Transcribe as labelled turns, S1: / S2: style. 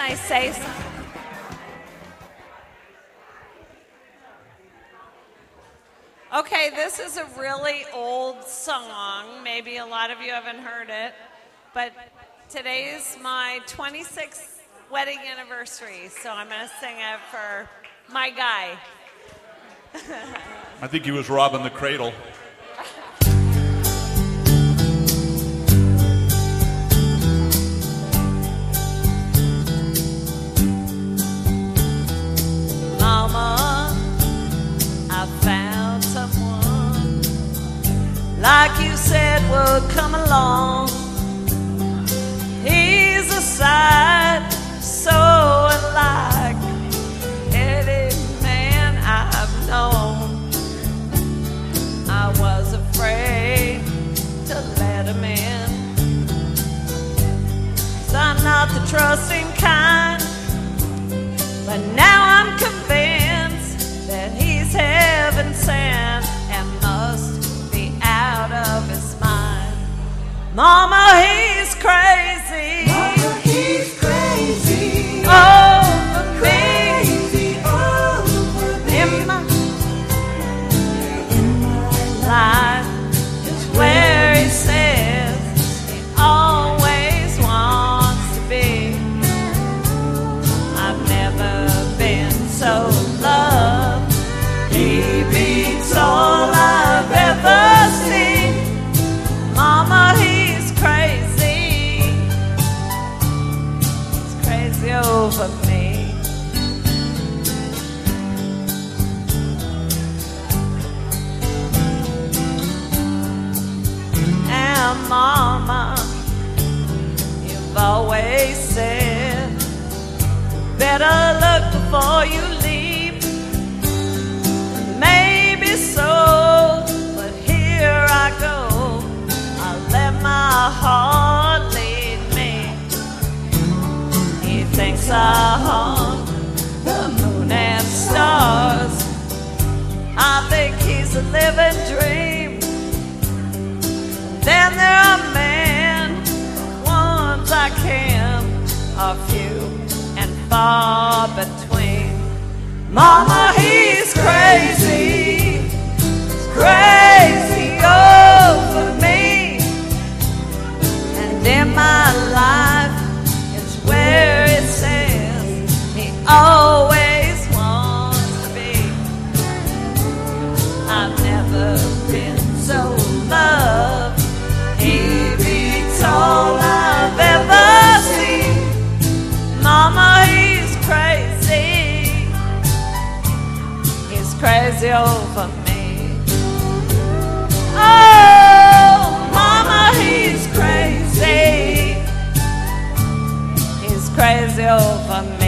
S1: I say something? Okay, this is a really old song. Maybe a lot of you haven't heard it, but today is my 26th wedding anniversary, so I'm going to sing it for my guy.
S2: I think he was robbing the cradle.
S1: Mama, I found someone like you said would come along. He's a sight so unlike any man I've known. I was afraid to let him in, 'cause I'm not the trusting kind. But now I'm convinced that he's heaven sent and must be out of his mind. Mama, he's crazy.
S3: Mama, he's crazy.
S1: Over me.
S3: Crazy over me.
S1: In my life is where he says he always wants to be. I've never been so loved. He beats all I've ever seen. Mama, he's crazy. He's crazy over me. And Mama, you've always said better look before you leave. Maybe so, but here I go. I let my heart lead me. He thinks I haunt the moon and stars. I think he's a living dream. Then there are men, the ones I can, are few and far between. Mama, he's crazy. He's crazy over me. And in my life is where it says he always wants to be. I've never been so loved. He beats all I've ever seen. Mama, he's crazy. He's crazy over me. Oh, Mama, he's crazy. He's crazy over me.